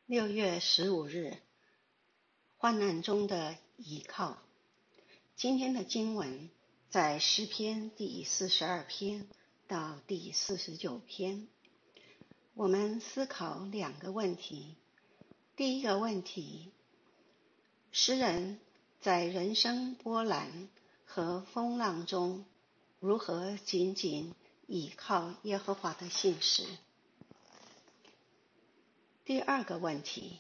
6月15日，患难中的依靠。今天的经文在诗篇第42篇到第49篇。我们思考两个问题。第一个问题，诗人在人生波澜和风浪中如何紧紧倚靠耶和华的信实？第二个问题，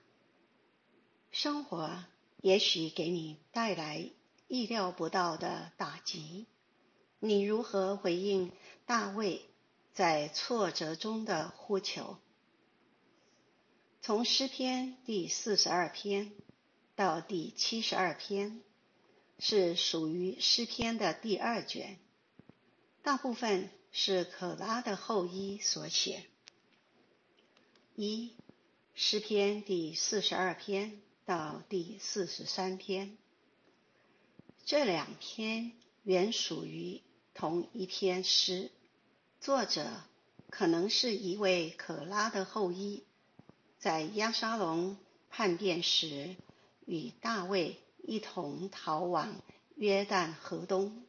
生活也许给你带来意料不到的打击，你如何回应大卫在挫折中的呼求？从诗篇第42篇到第72篇是属于诗篇的第二卷，大部分是可拉的后裔所写。诗篇第42篇到第43篇，这两篇原属于同一篇诗，作者可能是一位可拉的后裔，在押沙龙叛变时与大卫一同逃往约旦河东。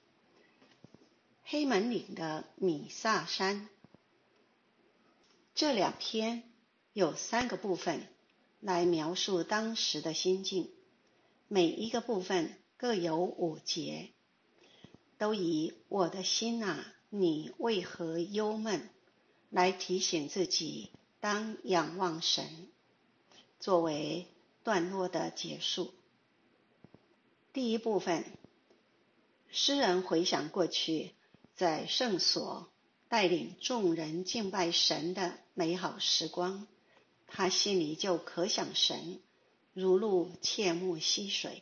黑门岭的米萨山。这两篇有3个部分来描述当时的心境，每一个部分各有5节，都以我的心啊，你为何忧闷，来提醒自己当仰望神，作为段落的结束。第一部分，诗人回想过去在圣所带领众人敬拜神的美好时光，他心里就可想神，如入切慕溪水。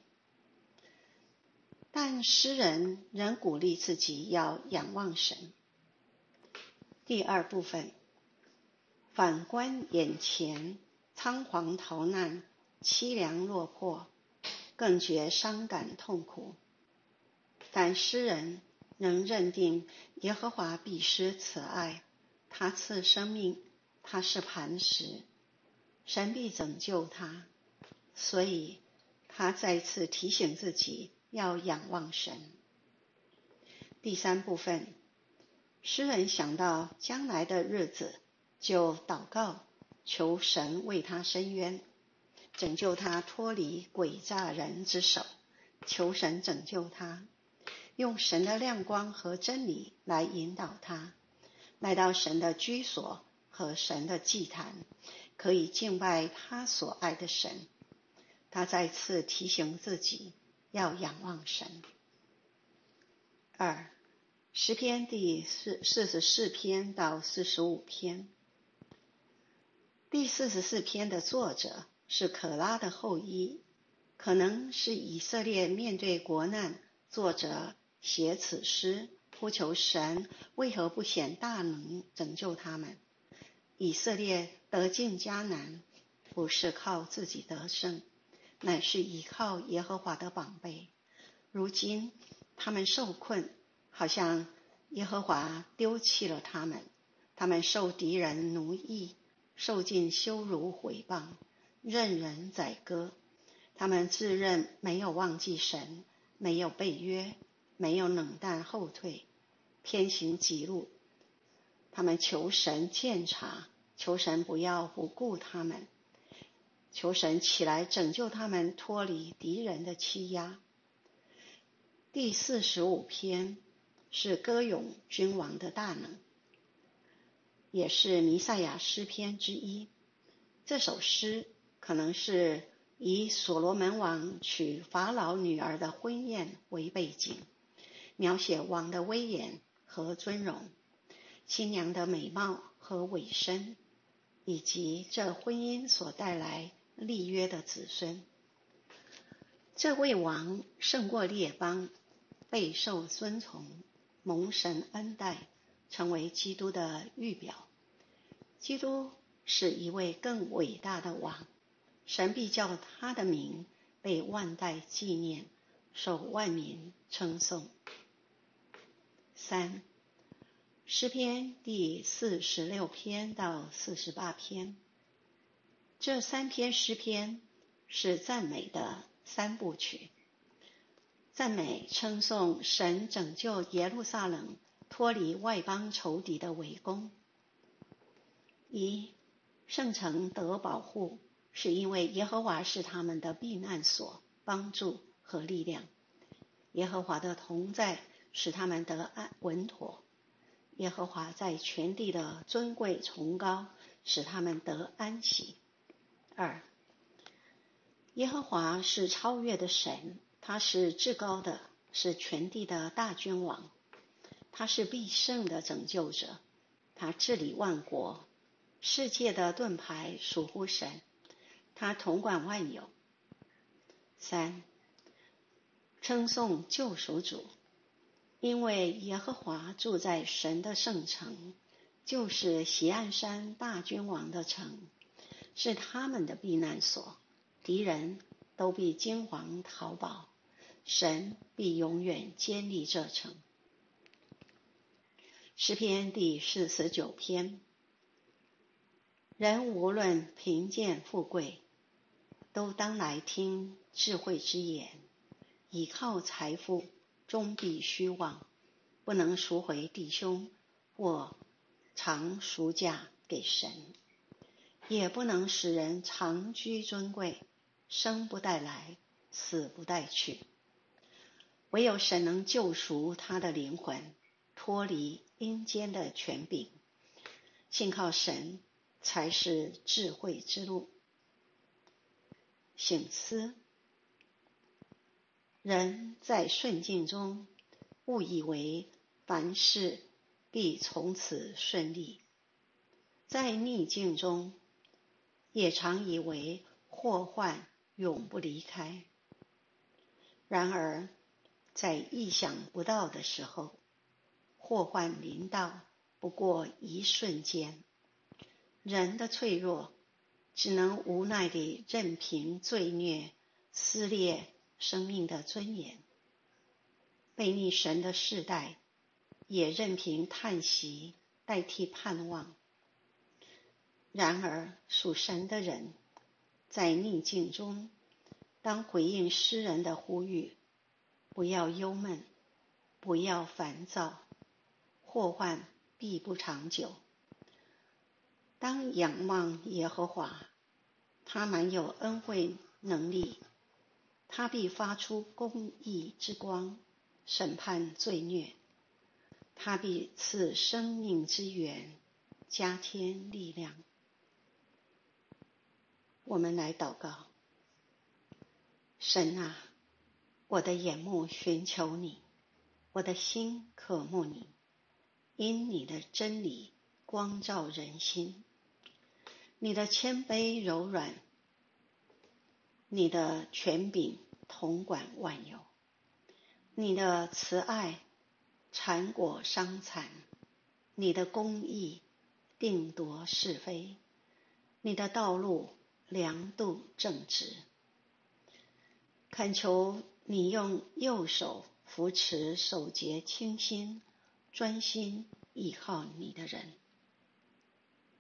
但诗人仍鼓励自己要仰望神。第二部分，反观眼前仓皇逃难，凄凉落魄，更觉伤感痛苦。但诗人仍认定耶和华必施慈爱，他赐生命，他是磐石，神必拯救他，所以他再次提醒自己要仰望神。第三部分，诗人想到将来的日子，就祷告，求神为他伸冤，拯救他脱离诡诈人之手，求神拯救他，用神的亮光和真理来引导他，来到神的居所和神的祭坛，可以敬拜他所爱的神。他再次提醒自己要仰望神。2. 诗篇第44篇到45篇。第44篇的作者是可拉的后裔，可能是以色列面对国难，作者写此诗，呼求神为何不显大能拯救他们。以色列得进迦南，不是靠自己得胜，乃是依靠耶和华的膀臂。如今他们受困，好像耶和华丢弃了他们，他们受敌人奴役，受尽羞辱毁谤，任人宰割。他们自认没有忘记神，没有背约，没有冷淡后退，偏行己路。他们求神鉴察，求神不要不顾他们，求神起来拯救他们脱离敌人的欺压。第45篇是歌咏君王的大能，也是弥赛亚诗篇之一。这首诗可能是以所罗门王娶法老女儿的婚宴为背景，描写王的威严和尊荣，新娘的美貌和委身，以及这婚姻所带来立约的子孙。这位王胜过列邦，备受尊崇，蒙神恩待，成为基督的预表。基督是一位更伟大的王，神必叫他的名被万代纪念，受万民称颂。3. 诗篇第46篇到48篇。 这3篇诗篇是赞美的3部曲，赞美称颂神拯救耶路撒冷脱离外邦仇敌的伟功。1. 圣城得保护，是因为耶和华是他们的避难所、帮助和力量。耶和华的同在使他们得安稳妥。耶和华在全地的尊贵崇高，使他们得安息。2. 耶和华是超越的神，他是至高的，是全地的大君王。他是必胜的拯救者，他治理万国。世界的盾牌属乎神，他统管万有。3. 称颂救赎主，因为耶和华住在神的圣城，就是锡安山大君王的城，是他们的避难所，敌人都必惊惶逃跑，神必永远坚立这城。诗篇第49篇，人无论贫贱富贵，都当来听智慧之言。倚靠财富，终必虚妄，不能赎回弟兄，或常赎价给神，也不能使人长居尊贵，生不带来，死不带去。唯有神能救赎他的灵魂，脱离阴间的权柄。信靠神才是智慧之路。省思，人在顺境中误以为凡事必从此顺利，在逆境中也常以为祸患永不离开。然而在意想不到的时候，祸患临到不过一瞬间，人的脆弱只能无奈地任凭罪孽撕裂生命的尊严。悖逆神的世代也任凭叹息代替盼望。然而属神的人在逆境中，当回应诗人的呼吁，不要忧闷，不要烦躁，祸患必不长久。当仰望耶和华，他满有恩惠能力，他必发出公义之光，审判罪孽，他必赐生命之源，加添力量。我们来祷告。神啊，我的眼目寻求你，我的心渴慕你，因你的真理光照人心，你的谦卑柔软，你的权柄统管万有，你的慈爱缠裹伤残，你的公义定夺是非，你的道路量度正直。恳求你用右手扶持守节清心、专心倚靠你的人。